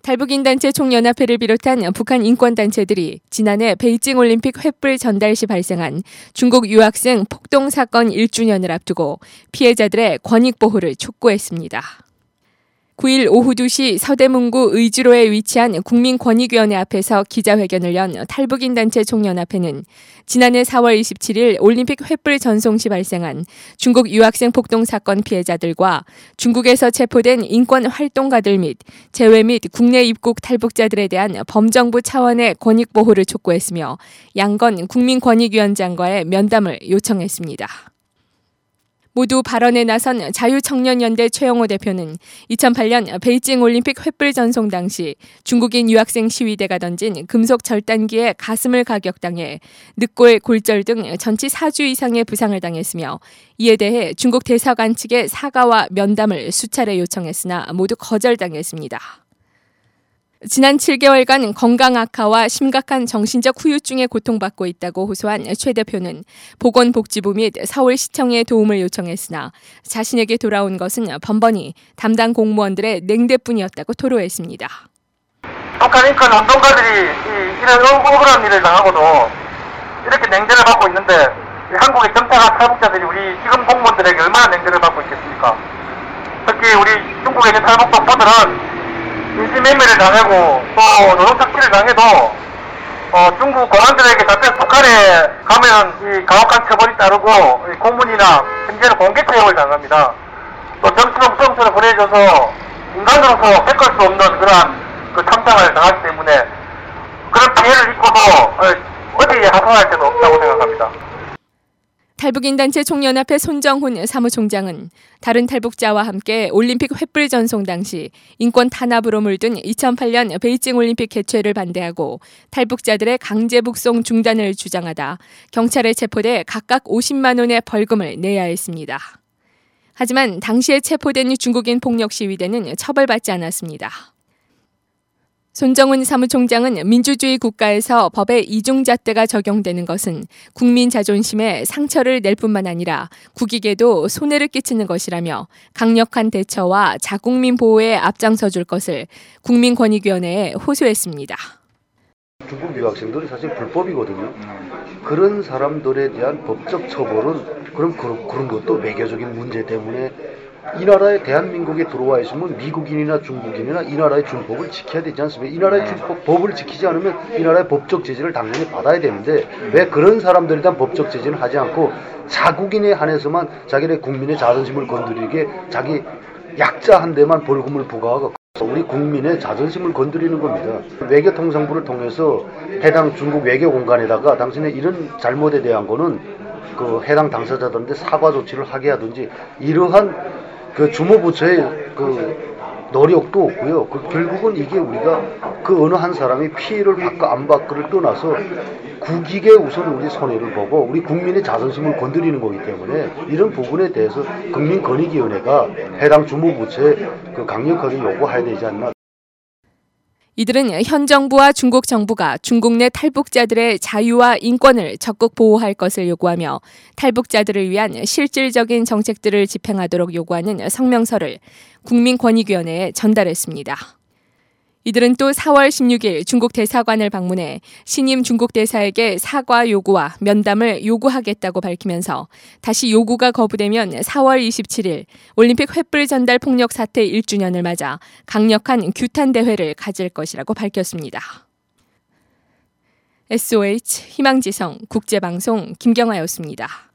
탈북인단체 총연합회를 비롯한 북한 인권단체들이 지난해 베이징 올림픽 횃불 전달 시 발생한 중국 유학생 폭동 사건 1주년을 앞두고 피해자들의 권익보호를 촉구했습니다. 9일 오후 2시 서대문구 의주로에 위치한 국민권익위원회 앞에서 기자회견을 연 탈북인단체 총연합회는 지난해 4월 27일 올림픽 횃불 전송 시 발생한 중국 유학생 폭동 사건 피해자들과 중국에서 체포된 인권활동가들 및 재외 및 국내 입국 탈북자들에 대한 범정부 차원의 권익보호를 촉구했으며 양건 국민권익위원장과의 면담을 요청했습니다. 모두 발언에 나선 자유청년연대 최영호 대표는 2008년 베이징 올림픽 횃불 전송 당시 중국인 유학생 시위대가 던진 금속 절단기에 가슴을 가격당해 늑골, 골절 등 전치 4주 이상의 부상을 당했으며 이에 대해 중국 대사관 측에 사과와 면담을 수차례 요청했으나 모두 거절당했습니다. 지난 7개월간 건강 악화와 심각한 정신적 후유증에 고통받고 있다고 호소한 최 대표는 보건복지부 및 서울시청에 도움을 요청했으나 자신에게 돌아온 것은 번번이 담당 공무원들의 냉대뿐이었다고 토로했습니다. 북한 인권 운동가들이 이런 억울한 일을 당하고도 이렇게 냉대를 받고 있는데 한국의 정착한 탈북자들이 우리 지금 공무원들에게 얼마나 냉대를 받고 있겠습니까? 특히 우리 중국에 있는 탈북 동포들은 인신매매를 당하고 또 노동착취를 당해도 중국 공안들에게 잡혀 북한에 가면 이 가혹한 처벌이 따르고 고문이나 심지어는 공개 채용을 당합니다. 또 정치적 수용소로 보내져서 인간으로서 겪을 수 없는 그러한 참상을 당하기 때문에 그런 피해를 입고도 어디에 하소연할 데도 없다고 생각합니다. 탈북인단체 총연합회 손정훈 사무총장은 다른 탈북자와 함께 올림픽 횃불 전송 당시 인권 탄압으로 물든 2008년 베이징 올림픽 개최를 반대하고 탈북자들의 강제 북송 중단을 주장하다 경찰에 체포돼 각각 50만 원의 벌금을 내야 했습니다. 하지만 당시에 체포된 중국인 폭력 시위대는 처벌받지 않았습니다. 손정훈 사무총장은 민주주의 국가에서 법의 이중잣대가 적용되는 것은 국민 자존심에 상처를 낼 뿐만 아니라 국익에도 손해를 끼치는 것이라며 강력한 대처와 자국민 보호에 앞장서 줄 것을 국민권익위원회에 호소했습니다. 중국 유학생들이 사실 불법이거든요. 그런 사람들에 대한 법적 처벌은 그런 것도 외교적인 문제 때문에 이 나라에 대한민국에 들어와 있으면 미국인이나 중국인이나 이 나라의 준법을 지켜야 되지 않습니까? 이 나라의 준법을 지키지 않으면 이 나라의 법적 제재를 당연히 받아야 되는데 왜 그런 사람들에 대한 법적 제재를 하지 않고 자국인에 한해서만 자기네 국민의 자존심을 건드리게 자기 약자한테만 벌금을 부과하고 우리 국민의 자존심을 건드리는 겁니다. 외교통상부를 통해서 해당 중국 외교 공간에다가 당신의 이런 잘못에 대한 거는 해당 당사자들한테 사과 조치를 하게 하든지 이러한 주무부처의 노력도 없고요. 결국은 이게 우리가 어느 한 사람이 피해를 받고 안 받고를 떠나서 국익에 우선 우리 손해를 보고 우리 국민의 자존심을 건드리는 거기 때문에 이런 부분에 대해서 국민권익위원회가 해당 주무부처에 강력하게 요구해야 되지 않나. 이들은 현 정부와 중국 정부가 중국 내 탈북자들의 자유와 인권을 적극 보호할 것을 요구하며 탈북자들을 위한 실질적인 정책들을 집행하도록 요구하는 성명서를 국민권익위원회에 전달했습니다. 이들은 또 4월 16일 중국 대사관을 방문해 신임 중국 대사에게 사과 요구와 면담을 요구하겠다고 밝히면서 다시 요구가 거부되면 4월 27일 올림픽 횃불 전달 폭력 사태 1주년을 맞아 강력한 규탄 대회를 가질 것이라고 밝혔습니다. SOH 희망지성 국제방송 김경아였습니다.